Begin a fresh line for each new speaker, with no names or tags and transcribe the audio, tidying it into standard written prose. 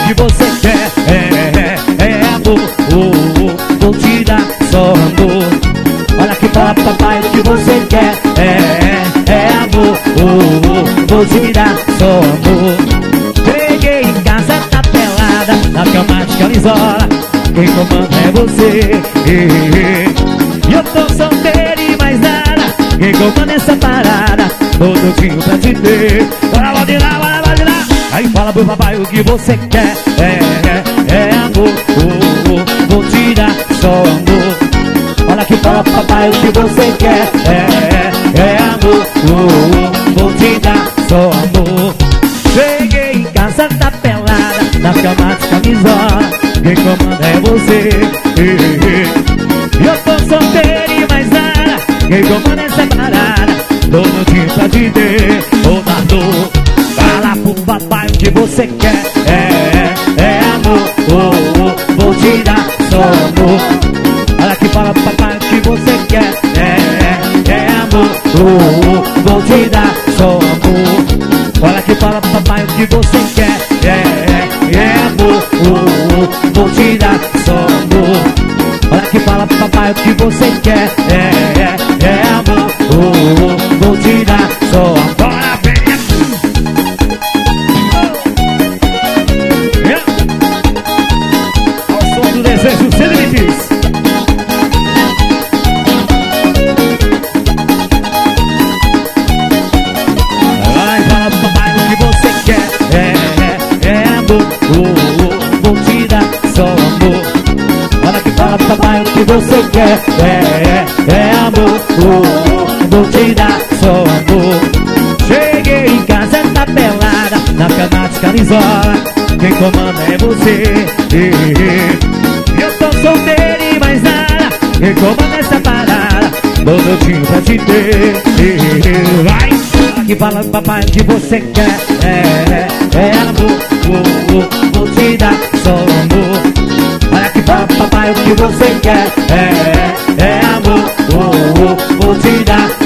que você quer. É amor, vou te dar só amor. Olha aqui para papai o que você quer. É amor, vou te dar só amor. Cheguei em casa, tá pelada, na cama de camisola. Quem comanda é você. E eu tô solteiro e mais nada. Quem comanda essa parada, todo tinho pra te ter. Bora lá de lá, bora lá de lá. Aí fala pro papai o que você quer. É amor, vou te dar só amor. Olha aqui para papai o que você quer. É amor, vou te dar só amor. Cheguei em casa, tá pelada, na cama de camisola. Quem comanda é você. E eu tô solteiro e mais nada. Quem comanda essa parada, todo dia pra te ter. Ô Dado, fala pro papai o que você quer. É amor, vou te dar só amor. Olha aqui para papai o que você quer. É amor, vou te dar só amor. Olha aqui para papai o que você quer. É amor, vou te dar só amor. Olha aqui para papai o que você quer. É amor, vou te dar só amor. Bora, venha! Ao som do desejo sem limites. Vou te dar só amor. Olha que fala pro papai o que você quer. É amor, vou te dar só amor. Cheguei em casa, tá pelada, na cama de camisola. Quem comanda é você. Eu tô solteiro e mais nada. Quem comanda essa parada, todo pra te ter. Vai! Olha que fala pro papai o que você quer. É amor, vou te dar só amor. Olha aqui para papai o que você quer. É amor, vou te dar